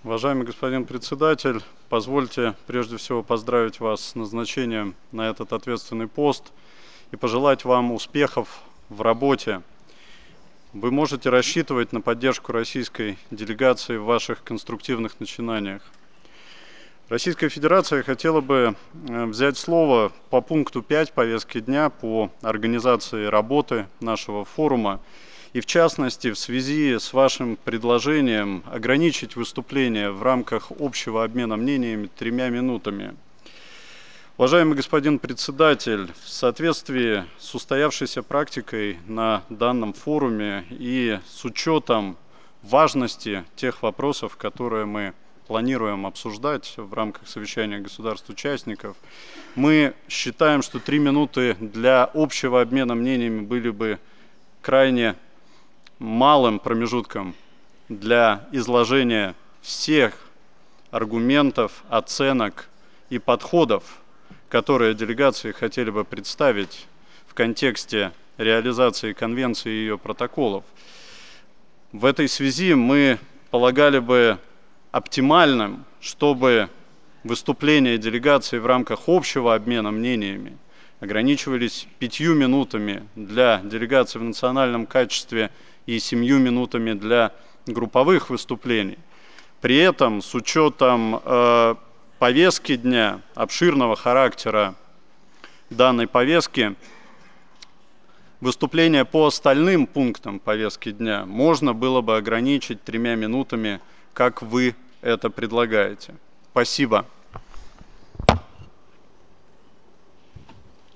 Уважаемый господин председатель, позвольте прежде всего поздравить вас с назначением на этот ответственный пост и пожелать вам успехов в работе. Вы можете рассчитывать на поддержку российской делегации в ваших конструктивных начинаниях. Российская Федерация хотела бы взять слово по пункту 5 повестки дня по организации работы нашего форума и, в частности, в связи с вашим предложением ограничить выступление в рамках общего обмена мнениями 3 минутами. Уважаемый господин председатель, в соответствии с устоявшейся практикой на данном форуме и с учетом важности тех вопросов, которые мы планируем обсуждать в рамках совещания государств-участников, мы считаем, что 3 минуты для общего обмена мнениями были бы крайне малым промежутком для изложения всех аргументов, оценок и подходов, которые делегации хотели бы представить в контексте реализации конвенции и ее протоколов. В этой связи мы полагали бы оптимальным, чтобы выступления делегации в рамках общего обмена мнениями ограничивались 5 минутами для делегации в национальном качестве и 7 минутами для групповых выступлений. При этом, с учетом повестки дня, обширного характера данной повестки, выступления по остальным пунктам повестки дня можно было бы ограничить 3 минутами, как вы это предлагаете. Спасибо.